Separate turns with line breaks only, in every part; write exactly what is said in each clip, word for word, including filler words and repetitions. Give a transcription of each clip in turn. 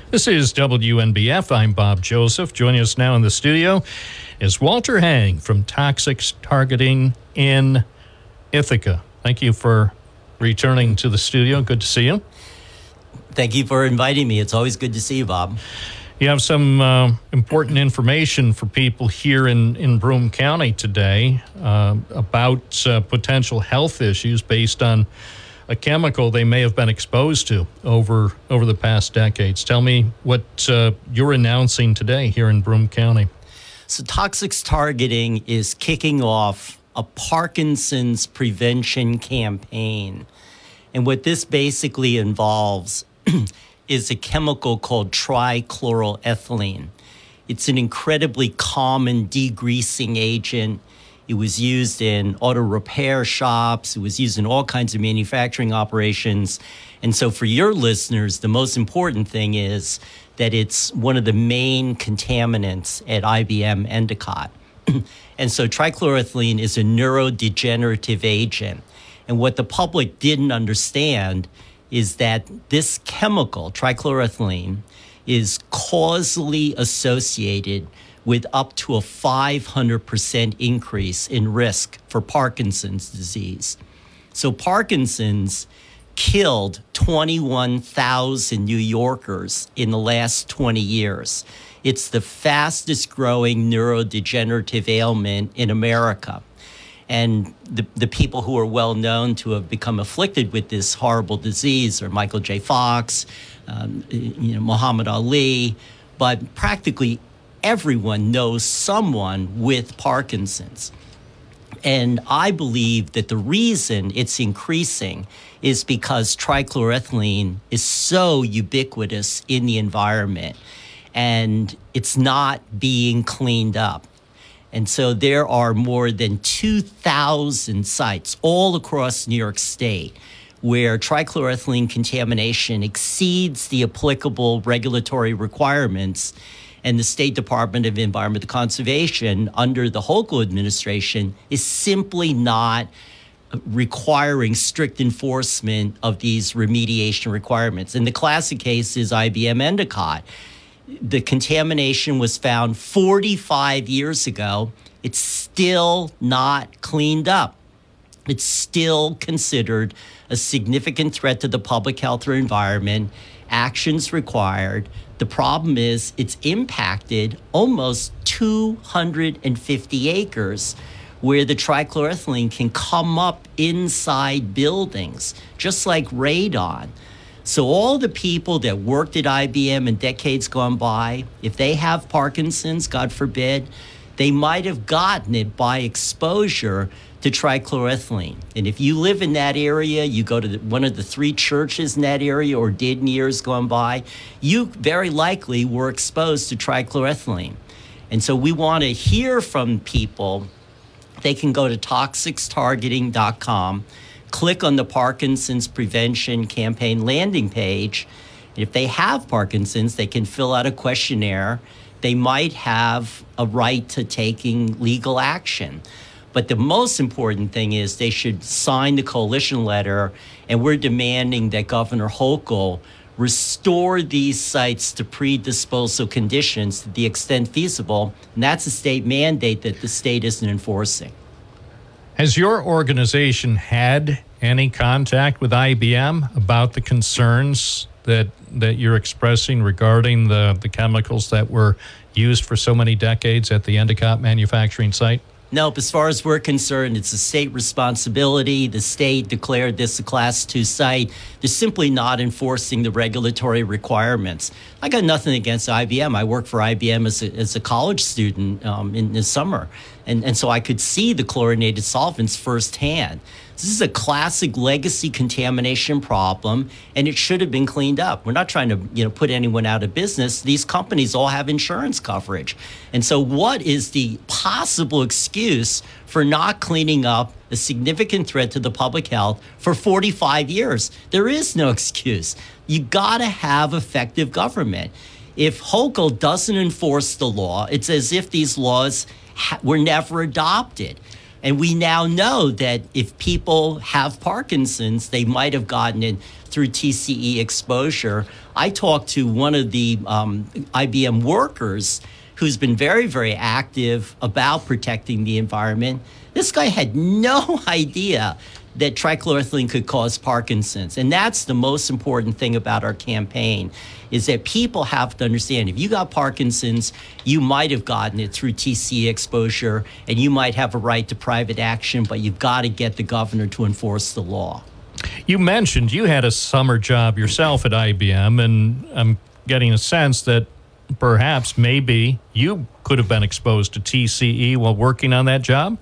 This is W N B F. I'm Bob Joseph. Joining us now in the studio is Walter Hang from Toxics Targeting in Ithaca. Thank you for returning to the studio. Good to see you.
Thank you for inviting me. It's always good to see you, Bob.
You have some uh, important information for people here in, in Broome County today uh, about uh, potential health issues based on a chemical they may have been exposed to over over the past decades. Tell me what uh, you're announcing today here in Broome County.
So Toxics Targeting is kicking off a Parkinson's prevention campaign. And what this basically involves is a chemical called trichloroethylene. It's an incredibly common degreasing agent. It was used in auto repair shops. It was used in all kinds of manufacturing operations. And so for your listeners, the most important thing is that it's one of the main contaminants at I B M Endicott. And so trichloroethylene is a neurodegenerative agent. And what the public didn't understand is that this chemical, trichloroethylene, is causally associated with up to a five hundred percent increase in risk for Parkinson's disease. So Parkinson's killed twenty-one thousand New Yorkers in the last twenty years. It's the fastest growing neurodegenerative ailment in America. And the, the people who are well known to have become afflicted with this horrible disease are Michael J. Fox, um, you know, Muhammad Ali, but practically everyone knows someone with Parkinson's. And I believe that the reason it's increasing is because trichloroethylene is so ubiquitous in the environment and it's not being cleaned up. And so there are more than two thousand sites all across New York State where trichloroethylene contamination exceeds the applicable regulatory requirements. And the State Department of Environmental Conservation, under the Hochul administration, is simply not requiring strict enforcement of these remediation requirements. And the classic case is I B M Endicott. The contamination was found forty-five years ago. It's still not cleaned up. It's still considered a significant threat to the public health or environment. Actions required. The problem is it's impacted almost two hundred fifty acres where the trichloroethylene can come up inside buildings, just like radon. So all the people that worked at I B M in decades gone by, if they have Parkinson's, God forbid, they might have gotten it by exposure to trichloroethylene. And if you live in that area, you go to the, one of the three churches in that area or did in years gone by, you very likely were exposed to trichloroethylene. And so we want to hear from people. They can go to toxics targeting dot com, click on the Parkinson's Prevention Campaign landing page. If they have Parkinson's, they can fill out a questionnaire. They might have a right to taking legal action. But the most important thing is they should sign the coalition letter, and we're demanding that Governor Hochul restore these sites to pre-disposal conditions to the extent feasible, and that's a state mandate that the state isn't enforcing.
Has your organization had any contact with I B M about the concerns that that you're expressing regarding the, the chemicals that were used for so many decades at the Endicott manufacturing site?
Nope. As far as we're concerned, it's a state responsibility. The state declared this a class two site. They're simply not enforcing the regulatory requirements. I got nothing against I B M. I worked for I B M as a, as a college student um, in the summer. And, and so I could see the chlorinated solvents firsthand. This is a classic legacy contamination problem, and it should have been cleaned up. We're not trying to, you know, put anyone out of business. These companies all have insurance coverage. And so what is the possible excuse for not cleaning up a significant threat to the public health for forty-five years? There is no excuse. You got to have effective government. If Hochul doesn't enforce the law, it's as if these laws ha- were never adopted. And we now know that if people have Parkinson's, they might have gotten it through T C E exposure. I talked to one of the um, I B M workers who's been very, very active about protecting the environment. This guy had no idea that trichloroethylene could cause Parkinson's. And that's the most important thing about our campaign, is that people have to understand if you got Parkinson's, you might have gotten it through T C E exposure, and you might have a right to private action, but you've got to get the governor to enforce the law.
You mentioned you had a summer job yourself at I B M, and I'm getting a sense that perhaps maybe you could have been exposed to T C E while working on that job?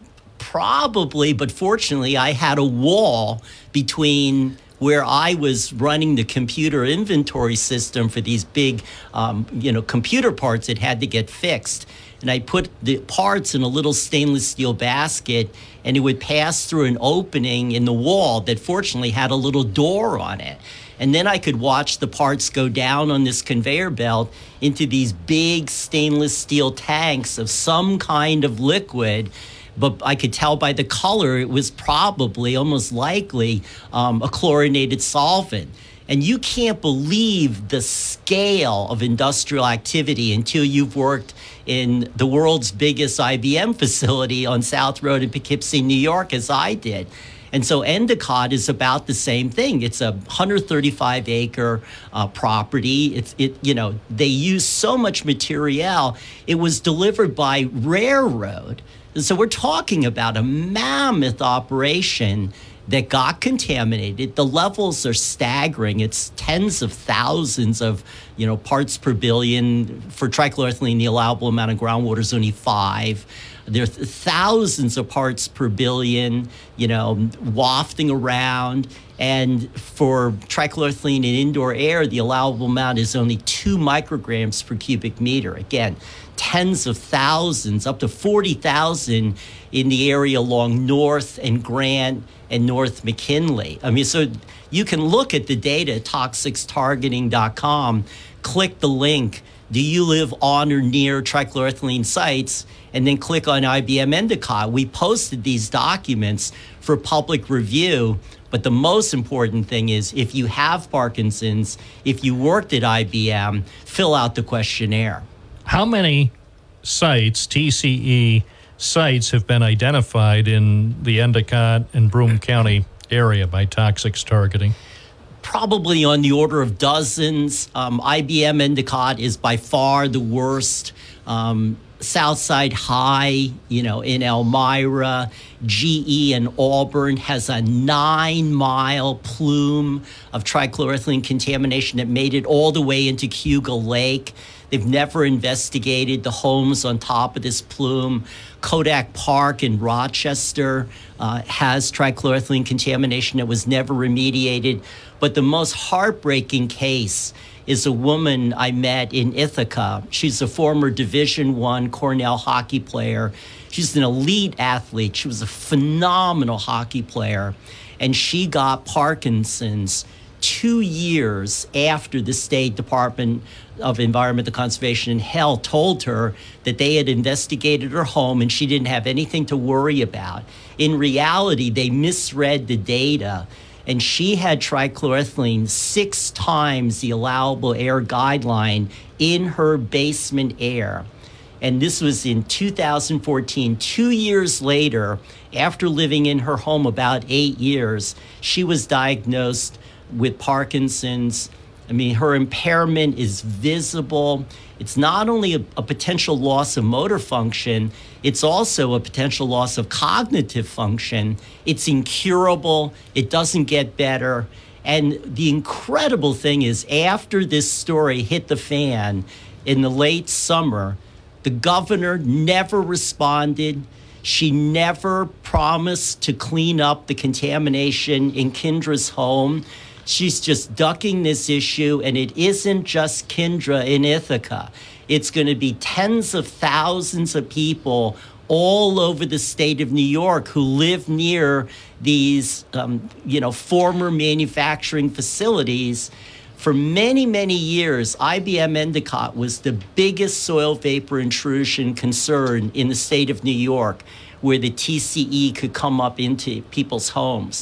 Probably, but fortunately, I had a wall between where I was running the computer inventory system for these big, um, you know, computer parts that had to get fixed. And I put the parts in a little stainless steel basket, and it would pass through an opening in the wall that fortunately had a little door on it. And then I could watch the parts go down on this conveyor belt into these big stainless steel tanks of some kind of liquid. But I could tell by the color it was probably, almost likely, um, a chlorinated solvent. And you can't believe the scale of industrial activity until you've worked in the world's biggest I B M facility on South Road in Poughkeepsie, New York, as I did. And so Endicott is about the same thing. It's a one hundred thirty-five acre uh, property. It's it you know they use so much material. It was delivered by railroad. So we're talking about a mammoth operation that got contaminated. The levels are staggering. It's tens of thousands of, you know, parts per billion. For trichloroethylene, the allowable amount of groundwater is only five. There's thousands of parts per billion, you know, wafting around. And for trichloroethylene in indoor air, the allowable amount is only two micrograms per cubic meter. Again, tens of thousands, up to forty thousand in the area along North and Grant and North McKinley. I mean, so you can look at the data at toxics targeting dot com, click the link, do you live on or near trichloroethylene sites, and then click on I B M Endicott. We posted these documents for public review. But the most important thing is, if you have Parkinson's, if you worked at I B M, fill out the questionnaire.
How many sites, T C E sites, have been identified in the Endicott and Broome County area by toxics targeting?
Probably on the order of dozens. Um, I B M Endicott is by far the worst. Um, Southside High, you know, in Elmira, G E in Auburn has a nine-mile plume of trichloroethylene contamination that made it all the way into Cayuga Lake. They've never investigated the homes on top of this plume. Kodak Park in Rochester uh, has trichloroethylene contamination that was never remediated. But the most heartbreaking case is a woman I met in Ithaca. She's a former Division I Cornell hockey player. She's an elite athlete. She was a phenomenal hockey player. And she got Parkinson's two years after the State Department of Environmental Conservation and Health told her that they had investigated her home and she didn't have anything to worry about. In reality, they misread the data, and she had trichloroethylene six times the allowable air guideline in her basement air. And this was in two thousand fourteen. Two years later, after living in her home about eight years, she was diagnosed with Parkinson's. I mean, her impairment is visible. It's not only a, a potential loss of motor function, it's also a potential loss of cognitive function. It's incurable. It doesn't get better. And the incredible thing is, after this story hit the fan in the late summer, the governor never responded. She never promised to clean up the contamination in Kendra's home. She's just ducking this issue, and it isn't just Kendra in Ithaca. It's going to be tens of thousands of people all over the state of New York who live near these, um, you know, former manufacturing facilities. For many, many years, I B M Endicott was the biggest soil vapor intrusion concern in the state of New York, where the T C E could come up into people's homes.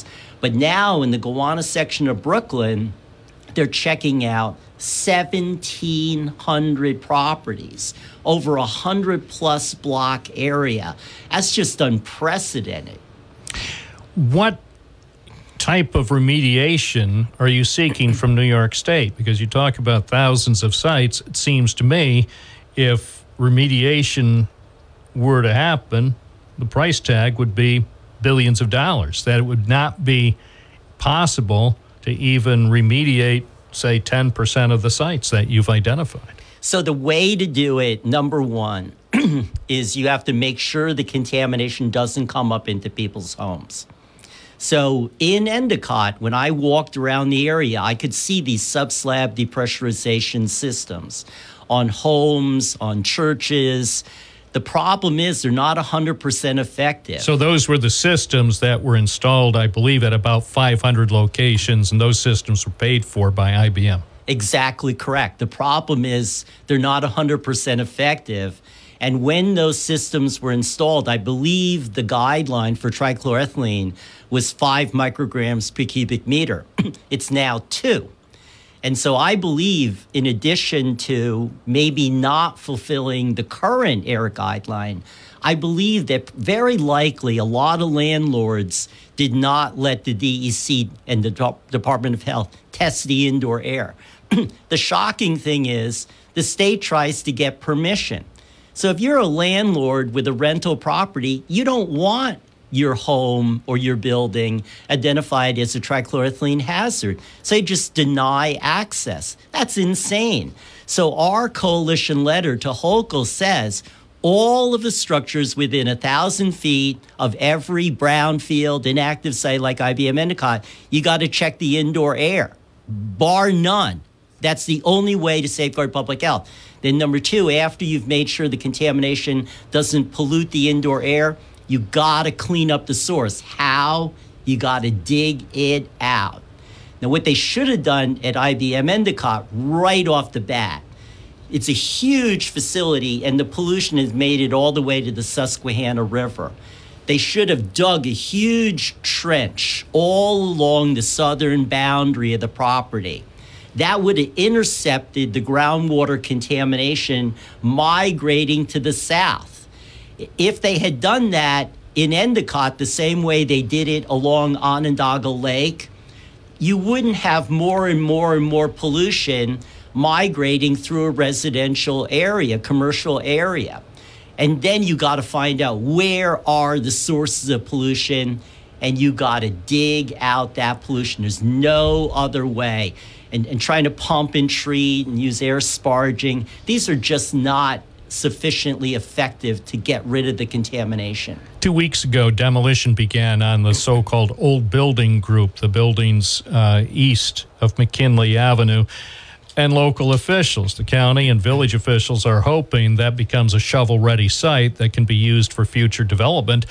But now in the Gowanus section of Brooklyn, they're checking out seventeen hundred properties over a one hundred plus block area. That's just unprecedented.
What type of remediation are you seeking from New York State? Because you talk about thousands of sites. It seems to me if remediation were to happen, the price tag would be billions of dollars, that it would not be possible to even remediate, say, ten percent of the sites that you've identified.
So the way to do it, number one, is you have to make sure the contamination doesn't come up into people's homes. So in Endicott, when I walked around the area, I could see these subslab depressurization systems on homes, on churches. The problem is they're not one hundred percent effective.
So those were the systems that were installed, I believe, at about five hundred locations, and those systems were paid for by I B M.
Exactly correct. The problem is they're not one hundred percent effective. And when those systems were installed, I believe the guideline for trichloroethylene was five micrograms per cubic meter. It's now two. And so I believe, in addition to maybe not fulfilling the current air guideline, I believe that very likely a lot of landlords did not let the D E C and the Department of Health test the indoor air. The shocking thing is the state tries to get permission. So if you're a landlord with a rental property, you don't want your home or your building identified as a trichloroethylene hazard. So you just deny access. That's insane. So our coalition letter to Hochul says all of the structures within a thousand feet of every brownfield inactive site like I B M Endicott, you got to check the indoor air, bar none. That's the only way to safeguard public health. Then number two, after you've made sure the contamination doesn't pollute the indoor air, you got to clean up the source. How? You got to dig it out. Now, what they should have done at I B M Endicott right off the bat, it's a huge facility, and the pollution has made it all the way to the Susquehanna River. They should have dug a huge trench all along the southern boundary of the property. That would have intercepted the groundwater contamination migrating to the south. If they had done that in Endicott the same way they did it along Onondaga Lake, you wouldn't have more and more and more pollution migrating through a residential area, commercial area. And then you got to find out where are the sources of pollution, and you got to dig out that pollution. There's no other way. And, and trying to pump and treat and use air sparging, these are just not sufficiently effective to get rid of the contamination.
Two weeks ago, demolition began on the so-called Old Building Group, the buildings uh, east of McKinley Avenue. And local officials, the county and village officials, are hoping that becomes a shovel-ready site that can be used for future development.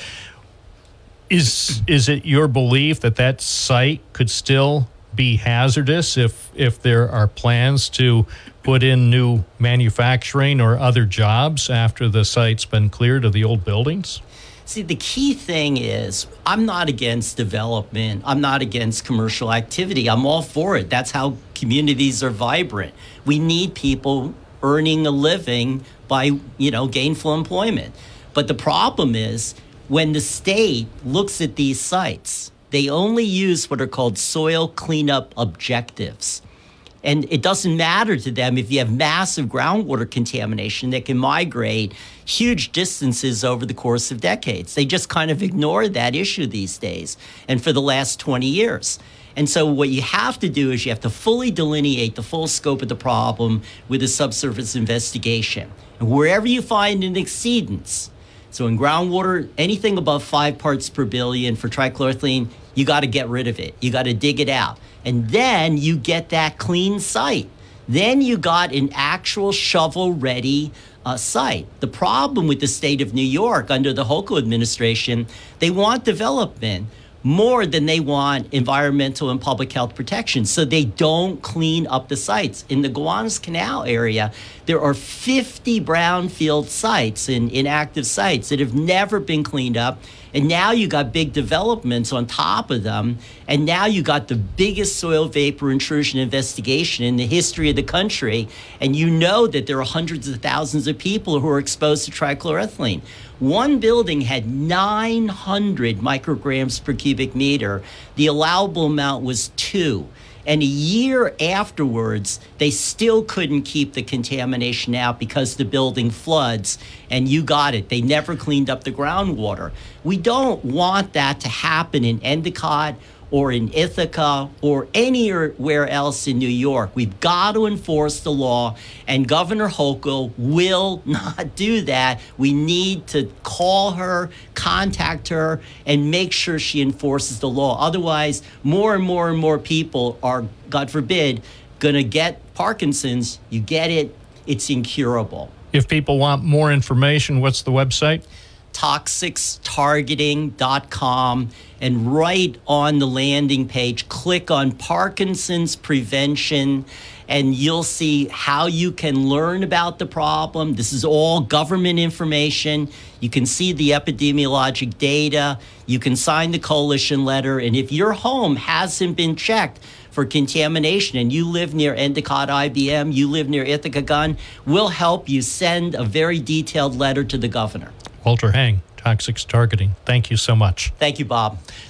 Is is it your belief that that site could still be hazardous if if there are plans to put in new manufacturing or other jobs after the site's been cleared of the old buildings?
See, the key thing is I'm not against development. I'm not against commercial activity. I'm all for it. That's how communities are vibrant. We need people earning a living by, you know, gainful employment. But the problem is when the state looks at these sites, they only use what are called soil cleanup objectives. And it doesn't matter to them if you have massive groundwater contamination that can migrate huge distances over the course of decades. They just kind of ignore that issue these days and for the last twenty years. And so what you have to do is you have to fully delineate the full scope of the problem with a subsurface investigation. And wherever you find an exceedance, so in groundwater, anything above five parts per billion for trichloroethylene, you got to get rid of it. You got to dig it out. And then you get that clean site. Then you got an actual shovel-ready uh, site. The problem with the state of New York under the Hochul administration, they want development more than they want environmental and public health protection. So they don't clean up the sites. In the Gowanus Canal area, there are fifty brownfield sites and inactive sites that have never been cleaned up. And now you got big developments on top of them. And now you got the biggest soil vapor intrusion investigation in the history of the country. And you know that there are hundreds of thousands of people who are exposed to trichloroethylene. One building had nine hundred micrograms per cubic meter. The allowable amount was two. And a year afterwards, they still couldn't keep the contamination out because the building floods. And you got it. They never cleaned up the groundwater. We don't want that to happen in Endicott or in Ithaca or anywhere else in New York. We've got to enforce the law, and Governor Hochul will not do that. We need to call her, contact her, and make sure she enforces the law. Otherwise, more and more and more people are, God forbid, going to get Parkinson's. You get it, it's incurable.
If people want more information, what's the website?
toxics targeting dot com, and right on the landing page, click on Parkinson's prevention, and you'll see how you can learn about the problem. This is all government information. You can see the epidemiologic data. You can sign the coalition letter. And if your home hasn't been checked for contamination and you live near Endicott I B M, you live near Ithaca Gun, we'll help you send a very detailed letter to the governor.
Walter Hang, Toxics Targeting. Thank you so much.
Thank you, Bob.